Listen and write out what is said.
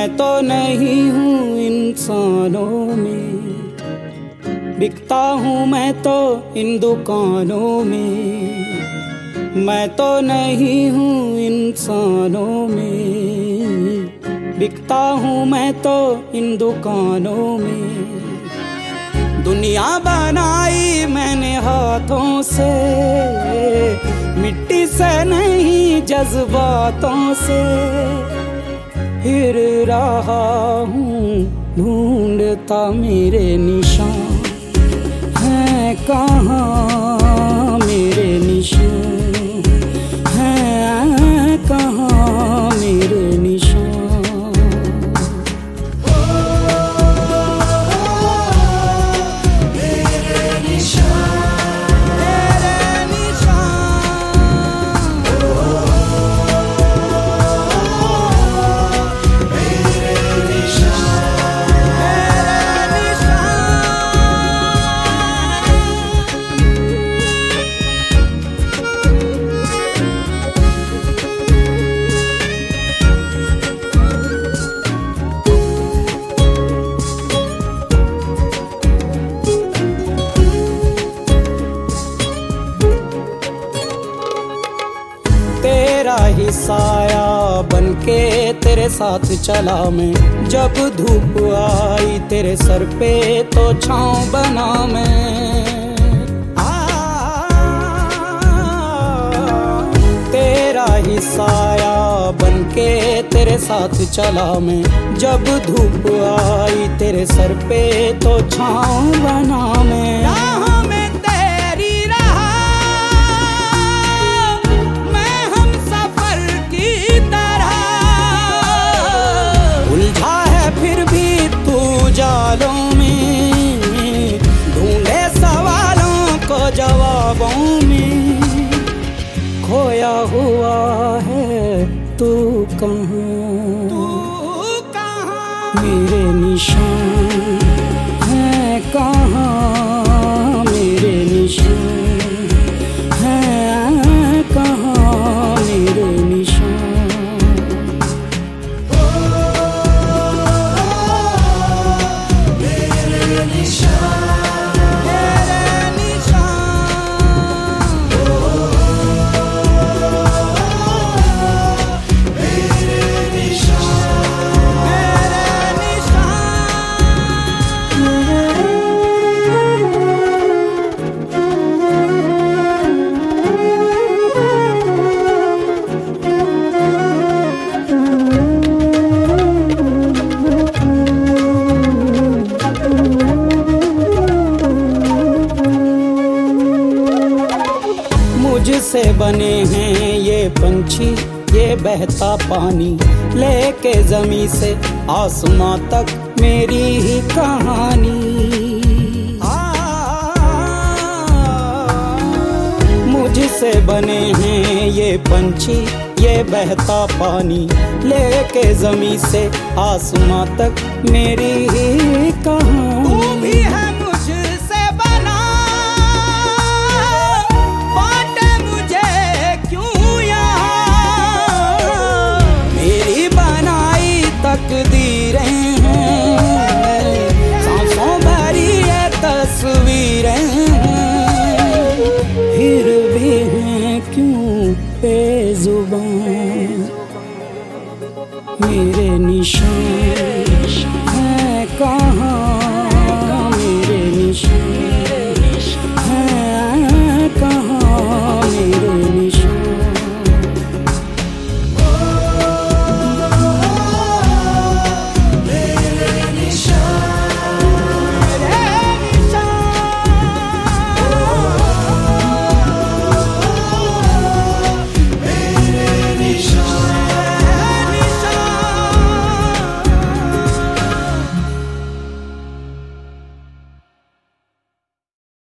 मैं तो नहीं हूँ इंसानों में, बिकता हूँ मैं तो इन दुकानों में। मैं तो नहीं हूँ इंसानों में, बिकता हूँ मैं तो इन दुकानों में। दुनिया बनाई मैंने हाथों से, मिट्टी से नहीं जज्बातों से। फिर रहा हूँ ढूंढता मेरे निशान हैं कहाँ, मेरे निशान हैं कहाँ, मेरे निशान। तेरा ही साया बनके तेरे साथ चला मैं, जब धूप आई तेरे सर पे तो छाँव बना मैं। तेरा ही साया बनके तेरे साथ चला मैं, जब धूप आई तेरे सर पे तो छाँव बना मैं। जालों में ढूंढे सवालों को जवाबों में, खोया हुआ है तू कहाँ, मेरे निशान हैं कहाँ, मेरे निशान हैं कहाँ, मेरे निशान। मुझसे बने हैं ये पंछी, ये बहता पानी, लेके ज़मीं से आसमां तक मेरी ही कहानी। मुझसे बने हैं ये पंछी, ये बहता पानी, लेके ज़मीं से आसमां तक मेरी ही कहानी। तू भी है तकदीरें हैं, सांसों भरी ये तस्वीरें हैं, फिर भी हैं क्यों बेजुबान मेरे निशान।